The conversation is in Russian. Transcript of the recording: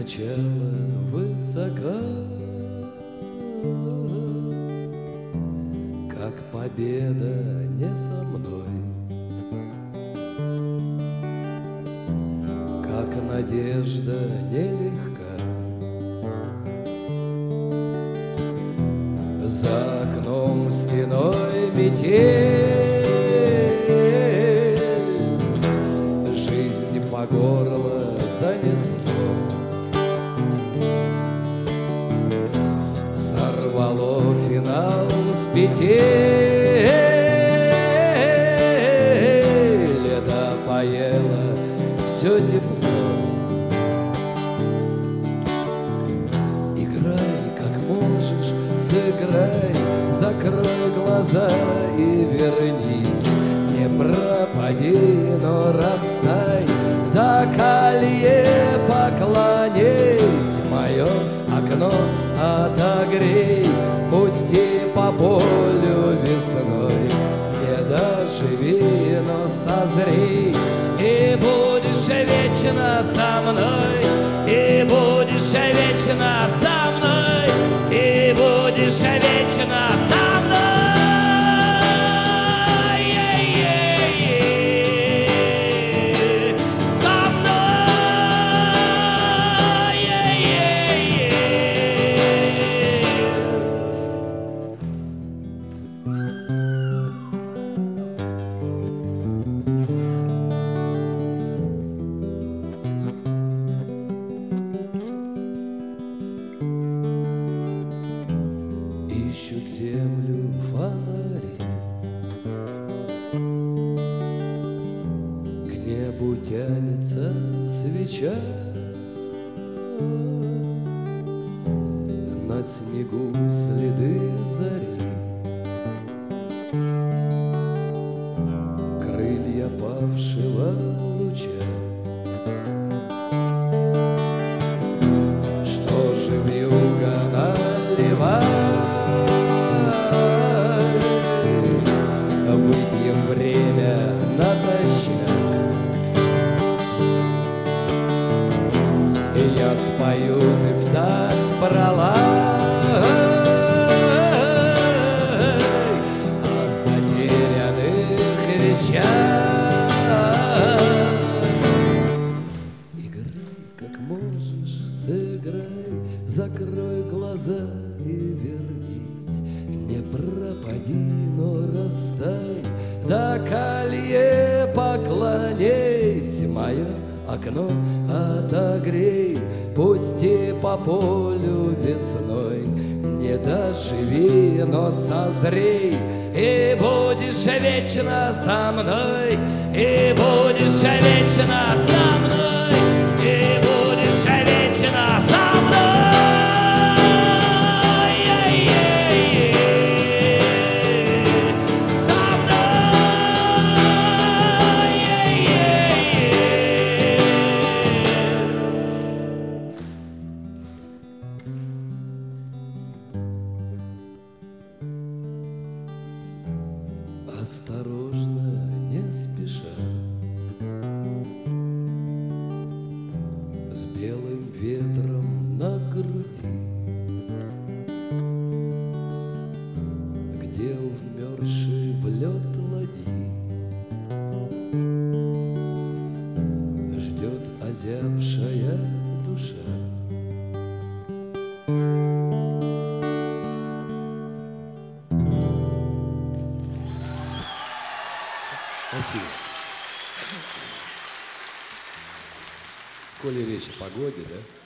сначала высока, как победа не со мной, как надежда нелегка. За окном стеной метель, жизнь по горло занесло, сорвало финал с петель, да поело все тепло. Играй, как можешь, сыграй, закрой глаза и вернись. Не пропади, но растай, до колье поклонись. Мое окно отогрей, пусти по полю весной. Не доживи, но созрей, и будешь вечно со мной, и будешь вечно со мной, и будешь вечно со мной. Ищут землю фонари, к небу тянется свеча, на снегу следы зари, крылья павшего луча. Что же вьюга наливает? Выпьем время натощак, и я спою, ты в такт пролай о затерянных вещах. Играй, как можешь, сыграй, закрой глаза и вернись. Не пропади, но растай, до колье поклонись. Мое окно отогрей, пусти по полю весной. Не доживи, но созрей, и будешь вечно со мной, и будешь вечно со мной, и будешь вечно со мной. Осторожно, не спеша, с белым ветром на груди, где вмерзший в лед ладьи ждет озябшая душа. Спасибо. Коли речь о погоде, да?